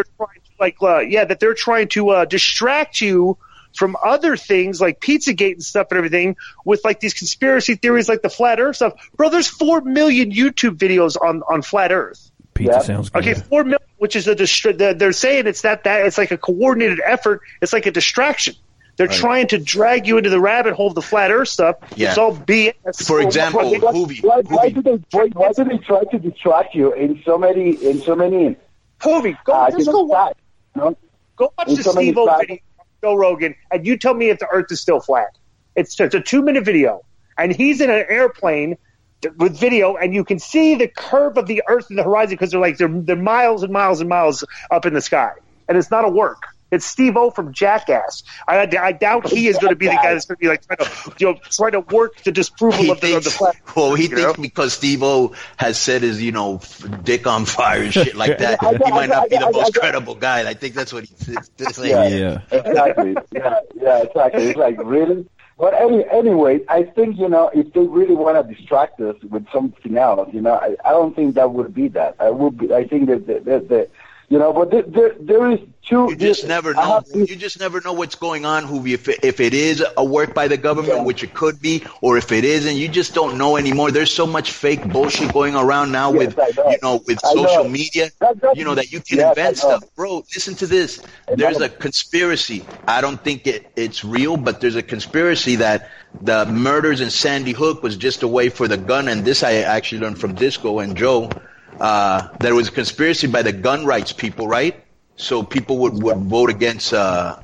trying to distract you from other things like Pizzagate and stuff and everything with like these conspiracy theories like the flat Earth stuff. Bro, there's 4 million YouTube videos on flat Earth. Pizza sounds good. Okay, 4 million, which is they're saying it's that it's like a coordinated effort. It's like a distraction. They're trying to drag you into the rabbit hole of the flat Earth stuff. Yeah. It's all BS. For example, why do they try to distract you in so many? Hoovy, go watch the Steve-O video, Joe Rogan, and you tell me if the Earth is still flat. It's a 2-minute video, and he's in an airplane with video, and you can see the curve of the Earth in the horizon because they're miles and miles and miles up in the sky, and it's not a work. It's Steve-O from Jackass. I doubt he is going to be the guy that's going to be like trying to work the disapproval of the flat. Well, he thinks because Steve-O has said his dick on fire and shit like that, he might not be the most credible guy. I think that's what he's saying. Yeah, exactly. Yeah, exactly. It's like, really? But anyway, I think if they really want to distract us with something else, I don't think that would be that. I think that but there is two. You just never know. You just never know what's going on, Hoovy. If it is a work by the government, which it could be, or if it isn't, you just don't know anymore. There's so much fake bullshit going around now with social media, that you can invent stuff. Bro, listen to this. There's a conspiracy. I don't think it's real, but there's a conspiracy that the murders in Sandy Hook was just a way for the gun. And this I actually learned from Disco and Joe. There was a conspiracy by the gun rights people, right? So people would vote against, your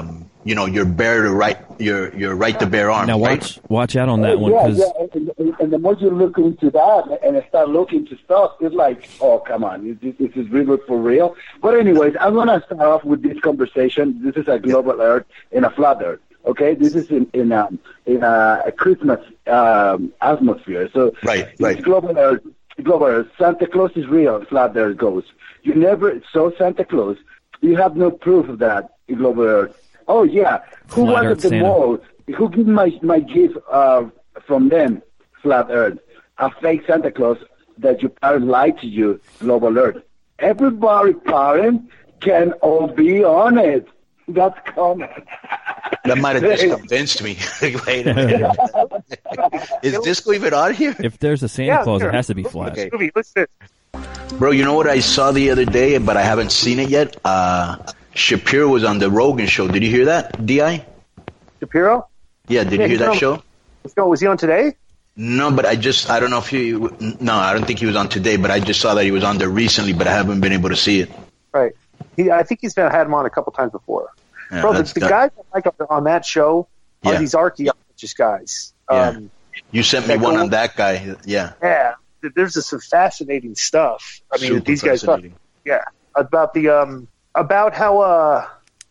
right to bear arms. Now watch out on that one, and the more you look into that and start looking to stuff, it's like, oh, come on, this is really for real. But anyways, I'm gonna start off with this conversation. This is a global Earth and a flat Earth. Okay, this is in a Christmas atmosphere. So it's global Earth. Global Santa Claus is real, flat Earth goes. You never saw Santa Claus. You have no proof of that in global Earth. Oh, yeah. Who was at the mall? Who gave my gift from them, flat Earth? A fake Santa Claus that your parents lied to you, global Earth. Everybody, parent, can all be on it. That's common. That might have just convinced me. Wait a minute. Is Disco even on here? If there's a Santa Claus, it has to be flat. Okay. Bro, you know what I saw the other day, but I haven't seen it yet? Shapiro was on the Rogan show. Did you hear that, D.I.? Shapiro? Yeah, did you hear that show? Was he on today? No, but I don't know if I don't think he was on today, but I just saw that he was on there recently, but I haven't been able to see it. Right. I think he's had him on a couple times before. Yeah, bro, the guys I like on that show are these archaeologist guys. You sent me one on that guy. Yeah. Yeah. There's some fascinating stuff. I mean, these guys talk. Yeah. About the about how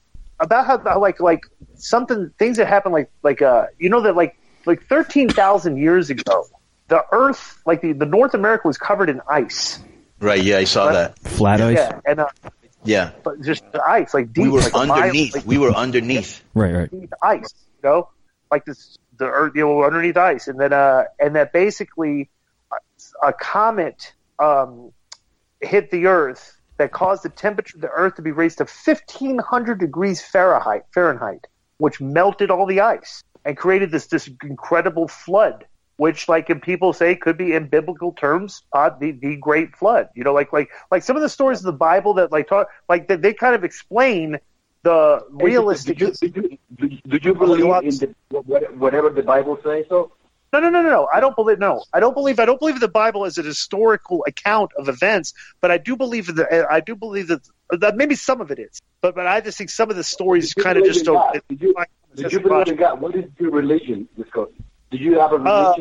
like something things that happen that 13,000 years ago, the Earth, like the North America was covered in ice. Right. Yeah, I saw that. Flat ice. Yeah, and but just the ice, like deep. We were underneath. We were underneath. Right. Ice, like the Earth, underneath ice, and then that basically a comet hit the Earth that caused the temperature of the Earth to be raised to 1,500 degrees Fahrenheit, which melted all the ice and created this incredible flood. Which, people say, could be in biblical terms, the Great Flood. Like some of the stories of the Bible that that they kind of explain the realistic. Do you believe in whatever the Bible says? So No. I don't believe. No, I don't believe the Bible is a historical account of events. But I do believe that maybe some of it is. But I just think some of the stories kind of just don't. Did you believe in God? What is your religion, Disco? Do you have a religion?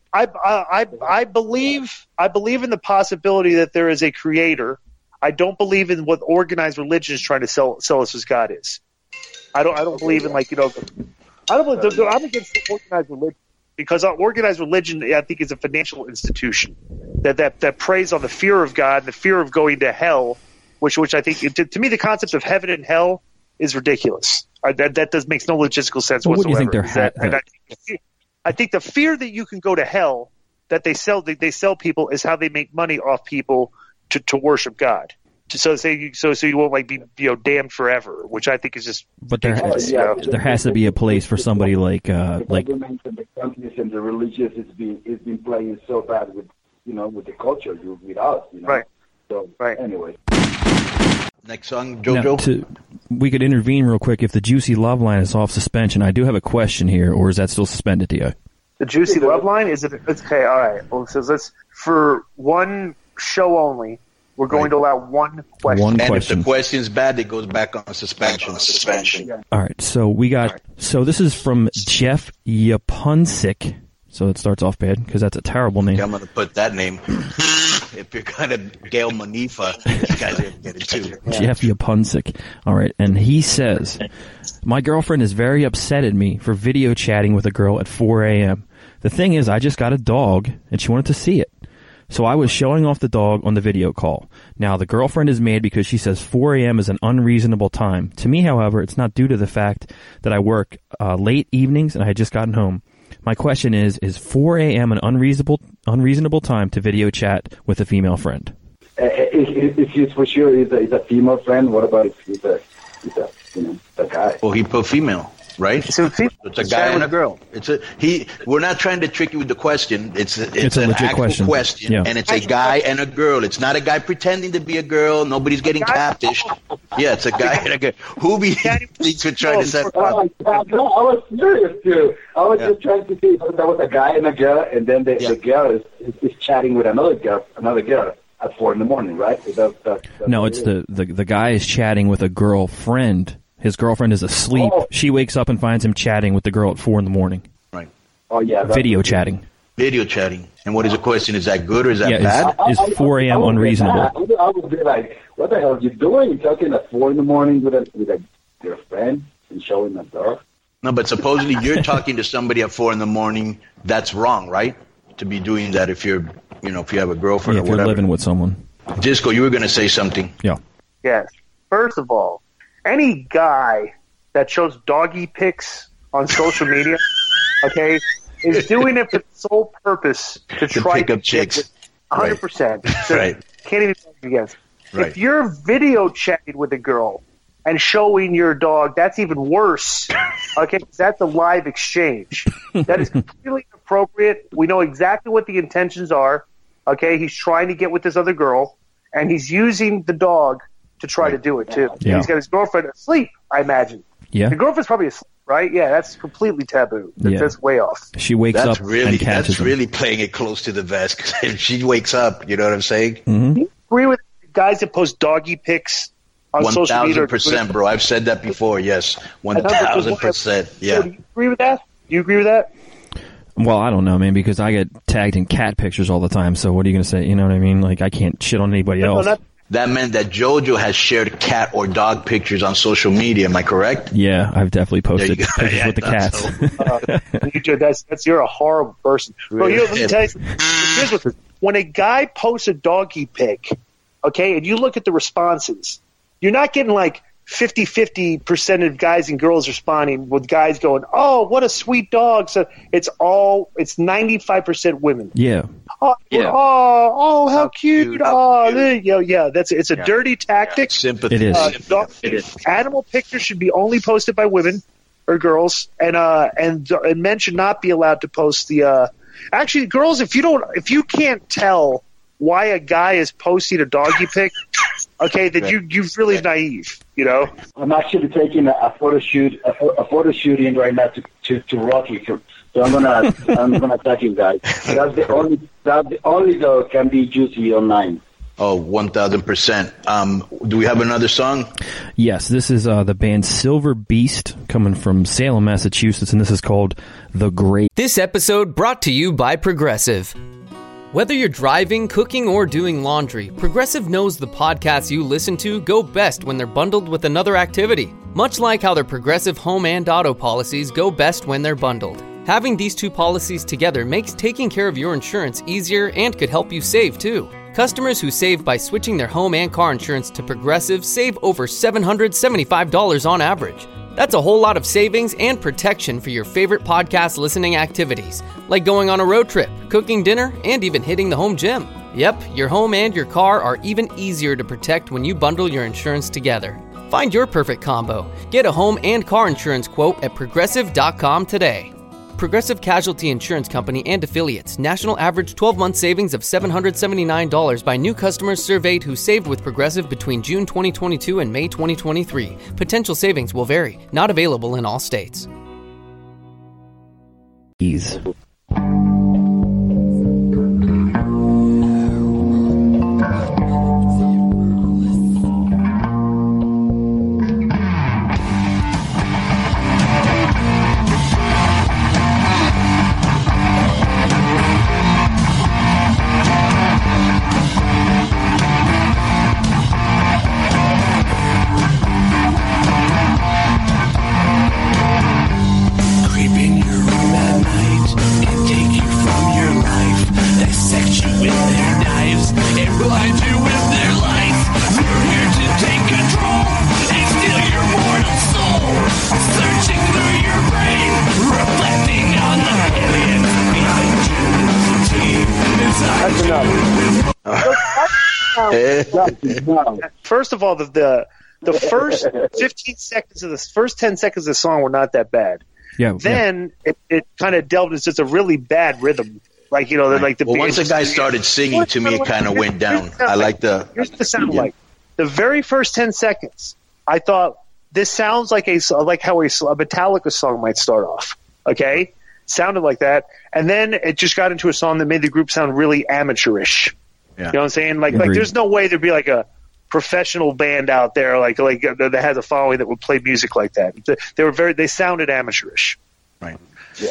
I believe in the possibility that there is a creator. I don't believe in what organized religion is trying to sell us as God is. I don't believe in I'm against the organized religion because organized religion I think is a financial institution that preys on the fear of God and the fear of going to hell, which I think to me the concept of heaven and hell is ridiculous. That makes no logistical sense whatsoever. What do you think I think the fear that you can go to hell that they sell people is how they make money off people to worship God. So you won't be damned forever, which I think is just. But there has to be a place for somebody like the government and the countries and the religious is being playing so bad with the culture with us. Right. So anyway. Next song, JoJo. We could intervene real quick if the Juicy Love Line is off suspension. I do have a question here, or is that still suspended, Dio? The Juicy Love Line is it? Okay, all right. Well, so let's for one show only. We're going to allow one question. And if the question's bad, it goes back on suspension. Yeah. All right. So we got. So this is from Jeff Yapunsik. So it starts off bad because that's a terrible name. Yeah, I'm going to put that name. If you're kind of Gail Manifa, you guys are going to get it too. Jeff Yapunsik. All right. And he says, my girlfriend is very upset at me for video chatting with a girl at 4 a.m. The thing is, I just got a dog and she wanted to see it. So I was showing off the dog on the video call. Now, the girlfriend is mad because she says 4 a.m. is an unreasonable time. To me, however, it's not due to the fact that I work late evenings and I had just gotten home. My question is 4 a.m. an unreasonable time to video chat with a female friend? If he's for sure is a female friend, what about if he's a guy? Well, he put female. Right? So it's a guy and a girl. We're not trying to trick you with the question. It's a an legit actual question. Yeah. And it's a guy and a girl. It's not a guy pretending to be a girl. Nobody's getting catfished. Yeah, it's a guy and a girl. Who be thinks we're trying to set I was serious too. I was just trying to see if there was a guy and a girl, and then the girl is chatting with another girl at 4 a.m, right? No, it's the guy is chatting with a girlfriend. His girlfriend is asleep. Oh. She wakes up and finds him chatting with the girl at 4 a.m. Right. Oh, yeah. Video chatting. Video chatting. And what is the question? Is that good or is that bad? Is 4 a.m. unreasonable? I would be like, what the hell are you doing? You're talking at 4 a.m. with a girlfriend and showing the dog? No, but supposedly you're talking to somebody at 4 a.m. That's wrong, right? To be doing that if you're, if you have a girlfriend or whatever. If you're living with someone. Disco, you were going to say something. Yeah. Yes. First of all, any guy that shows doggy pics on social media, okay, is doing it for the sole purpose to try pick up chicks. 100%. Right. Can't even talk against. Right. If you're video chatting with a girl and showing your dog, that's even worse. Okay, that's a live exchange. That is completely inappropriate. We know exactly what the intentions are. Okay, he's trying to get with this other girl, and he's using the dog to try to do it too. Yeah. He's got his girlfriend asleep, I imagine. Yeah. The girlfriend's probably asleep, right? Yeah, that's completely taboo. That's way off. She wakes up and catches That's really playing it close to the vest. Because if she wakes up, you know what I'm saying? Mm-hmm. Do you agree with guys that post doggy pics on social media? 1,000%, bro. I've said that before. Yes, 1,000%. Yeah. Do you agree with that? Do you agree with that? Well, I don't know, man, because I get tagged in cat pictures all the time. So what are you going to say? You know what I mean? Like, I can't shit on anybody else. That meant that JoJo has shared cat or dog pictures on social media. Am I correct? Yeah, I've definitely posted pictures with the cats. You're a horrible person. Bro, let me tell you, here's what, when a guy posts a doggy pic, okay, and you look at the responses, you're not getting like 50-50% of guys and girls responding with guys going, "Oh, what a sweet dog." So it's 95% women. Yeah. Oh, how cute. It's a dirty tactic. Sympathy. It is. It is. Animal pictures should be only posted by women or girls, and men should not be allowed to post the actually, girls, if you can't tell why a guy is posting a doggy pic, okay, then you're really naive, I'm actually taking a photo shoot in right now to Rocky. So I'm gonna attack you guys. That's the only dog can be juicy online. Oh, 1,000%. Do we have another song? Yes, this is the band Silver Beast coming from Salem, Massachusetts, and this is called The Great. This episode brought to you by Progressive. Whether you're driving, cooking, or doing laundry, Progressive knows the podcasts you listen to go best when they're bundled with another activity. Much like how their Progressive home and auto policies go best when they're bundled. Having these two policies together makes taking care of your insurance easier and could help you save too. Customers who save by switching their home and car insurance to Progressive save over $775 on average. That's a whole lot of savings and protection for your favorite podcast listening activities, like going on a road trip, cooking dinner, and even hitting the home gym. Yep, your home and your car are even easier to protect when you bundle your insurance together. Find your perfect combo. Get a home and car insurance quote at Progressive.com today. Progressive Casualty Insurance Company and Affiliates. National average 12-month savings of $779 by new customers surveyed who saved with Progressive between June 2022 and May 2023. Potential savings will vary. Not available in all states. Ease. First of all, the first 15 seconds of the first 10 seconds of the song were not that bad. Yeah. Then it kind of delved into just a really bad rhythm. Like, you know, like once the guy started singing, to me, it kind of went down. I like the. Here's what it sounded like. The very first 10 seconds, I thought this sounds like how a Metallica song might start off. Okay, sounded like that, and then it just got into a song that made the group sound really amateurish. Yeah. You know what I'm saying? Like there's no way there'd be like a professional band out there like that has a following that would play music like that. They sounded amateurish. Right. Yeah.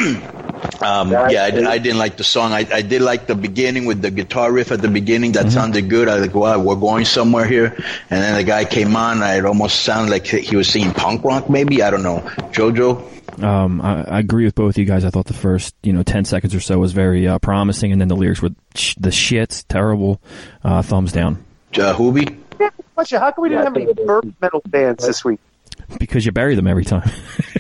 I didn't like the song. I did like the beginning with the guitar riff at the beginning. That sounded good. I was like, wow, we're going somewhere here. And then the guy came on. It almost sounded like he was singing punk rock, maybe. I don't know. Jojo? I agree with both you guys. I thought the first 10 seconds or so was very promising, and then the lyrics were the shits, terrible. Thumbs down. Hoobie? Yeah, how come we didn't have any bird metal bands this week? Because you bury them every time.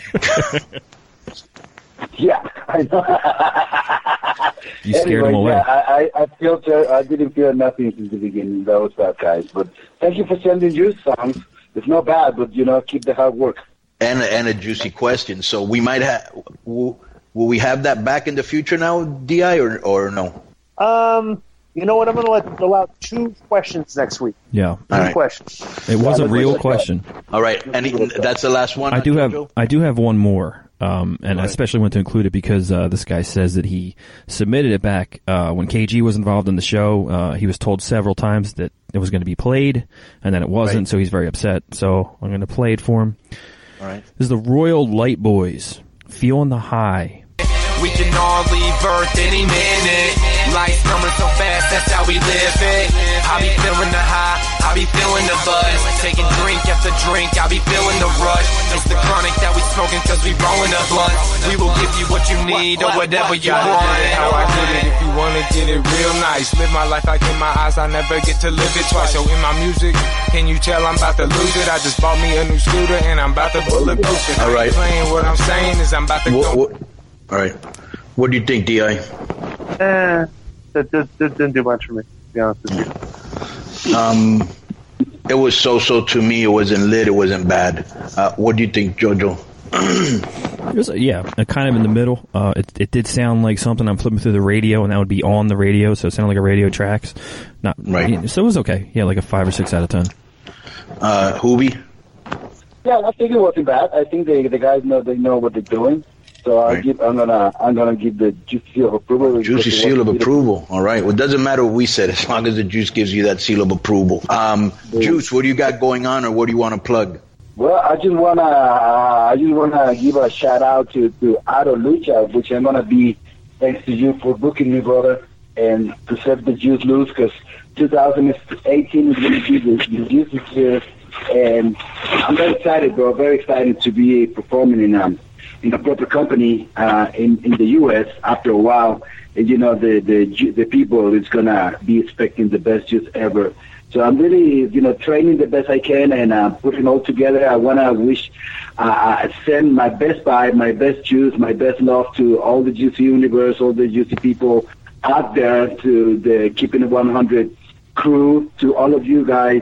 Yeah, I know. You scared them away. Yeah, I didn't feel nothing since the beginning. That was bad, guys. But thank you for sending your songs. It's not bad, but keep the hard work. And a juicy question. So we might have. Will we have that back in the future now, Di, or no? You know what? I'm going to allow 2 questions next week. Yeah, 2 questions. It was a real question. All right, and that's the last one. I do have one more. And I especially want to include it because this guy says that he submitted it back when KG was involved in the show. He was told several times that it was going to be played, and then it wasn't, so he's very upset. So I'm going to play it for him. All right. This is the Royal Light Boys, Feeling the High. We can all leave Earth any minute. Life's coming so fast, that's how we live it. I be feeling the high, I be feeling the buzz. Taking drink after drink, I be feeling the rush. It's the chronic that we smoking cause we rolling the blunt. We will give you what you need or whatever you want. How I get it, if you wanna get it real nice. Live my life like in my eyes, I never get to live it twice. So in my music, can you tell I'm about to lose it? I just bought me a new scooter and I'm about to bulletproof it. All right. Playing what I'm saying is I'm about to go. All right. What do you think, Di? That didn't do much for me, to be honest with you. It was so to me. It wasn't lit. It wasn't bad. What do you think, Jojo? It was, kind of in the middle. It did sound like something I'm flipping through the radio, and that would be on the radio, so it sounded like a radio tracks. Not right. So it was okay. Yeah, like a 5 or 6 out of 10. Hoobie? Yeah, I think it wasn't bad. I think the guys know what they're doing. So I'm gonna give the juicy seal of approval. Juicy seal of approval. All right. Well, it doesn't matter what we said as long as the juice gives you that seal of approval. Juice, what do you got going on, or what do you want to plug? Well, I just wanna give a shout out to Ado Lucha, which I'm gonna be thanks to you for booking me, brother, and to set the juice loose, because 2018 is going to be the juicy year, and I'm very excited, bro. Very excited to be performing in a proper company in the U.S. after a while. And, you know, the people is gonna be expecting the best juice ever. So I'm really, training the best I can and putting it all together. I want to send my best vibe, my best juice, my best love to all the Juicy universe, all the Juicy people out there, to the Keeping It 100 crew, to all of you guys.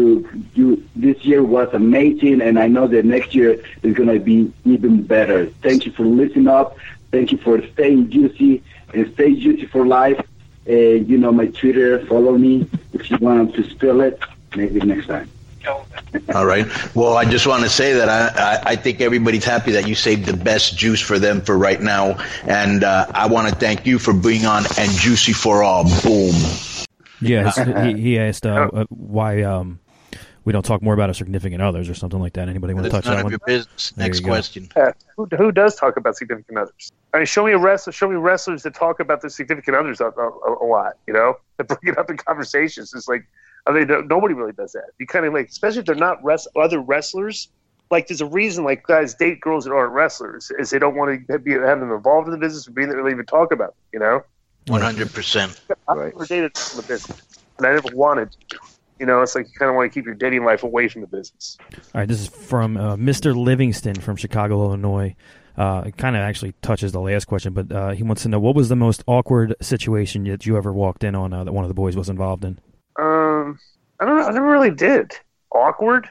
This year was amazing, and I know that next year is going to be even better. Thank you for listening up. Thank you for staying juicy and stay juicy for life. My Twitter, follow me if you want to spill it. Maybe next time. All right. Well, I just want to say that I think everybody's happy that you saved the best juice for them for right now. And I want to thank you for being on And Juicy for All. Boom. Yeah, he asked why we don't talk more about our significant others or something like that. Anybody want to touch that one? None of your business. Next question. Who does talk about significant others? I mean, show me wrestlers that talk about their significant others a lot, that bring it up in conversations. It's like, nobody really does that. You kind of like, especially if they're not other wrestlers. Like, there's a reason like guys date girls that aren't wrestlers, is they don't want to have them involved in the business or being there to even talk about it, 100%. I never dated in the business, and I never wanted to. It's like you kind of want to keep your dating life away from the business. All right, this is from Mr. Livingston from Chicago, Illinois. It kind of actually touches the last question, but he wants to know, what was the most awkward situation that you ever walked in on that one of the boys was involved in? I don't know. I never really did. Awkward?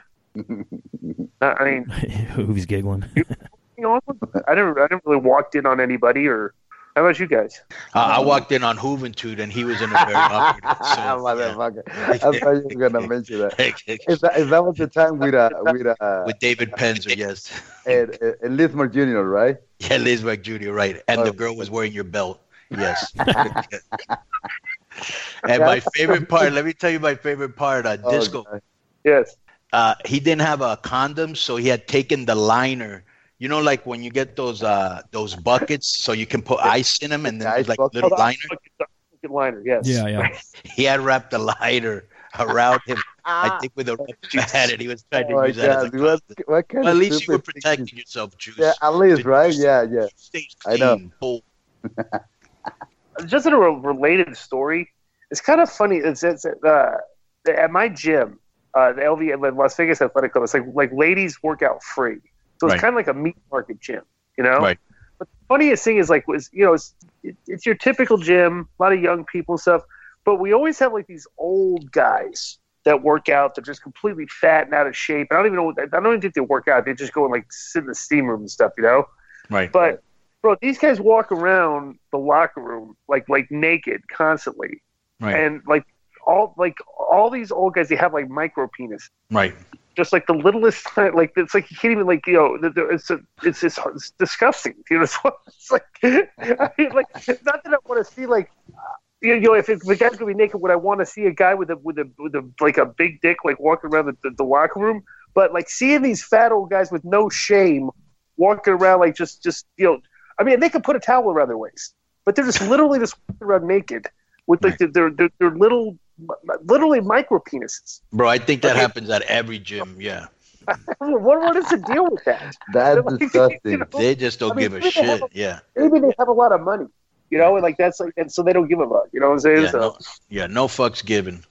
I mean... Who's giggling? Awkward? I never really walked in on anybody or... How about you guys? I walked in on Juventud, and he was in a very awkward. Motherfucker! I thought you were gonna mention that. Is that was the time with David Penzer, yes, and Lismar Jr., right? Yeah, Lismar Jr., right, and the girl was wearing your belt, yes. And my favorite part, let me tell you my favorite part, Disco. God. Yes. He didn't have a condom, so he had taken the liner. Like when you get those buckets, so you can put ice in them, and then there's like little liner. Liner, yes. Yeah. He had wrapped the liner around him, I think, with a rubber band, and he was trying to use that as a condom. What kind well, of at least you were protecting yourself, Juice. Yeah, at least, right? Yeah. I know. Just in a related story, it's kind of funny. It's at my gym, the LV Las Vegas Athletic Club. It's like ladies work out free. So it's kind of like a meat market gym, Right. But the funniest thing is it's your typical gym, a lot of young people and stuff. But we always have like these old guys that work out. They're just completely fat and out of shape. I don't even think they work out. They just go and like sit in the steam room and stuff, Right. But bro, these guys walk around the locker room like naked constantly, right? And all these old guys, they have like micro penis, right? Just like the littlest, like it's like you can't even it's disgusting. It's like I mean, like not that I want to see like if the guy's gonna be naked, would I want to see a guy with a like a big dick like walking around the locker room? But like seeing these fat old guys with no shame walking around like just I mean, they could put a towel around their waist, but they're just literally just walking around naked with like their little. Literally micro penises. Bro, I think that happens at every gym. Yeah. What is the deal with that? That's disgusting. They just don't give a shit. Yeah. Maybe they have a lot of money, and like that's like, and so they don't give a fuck. You know what I'm saying? Yeah, no fucks given.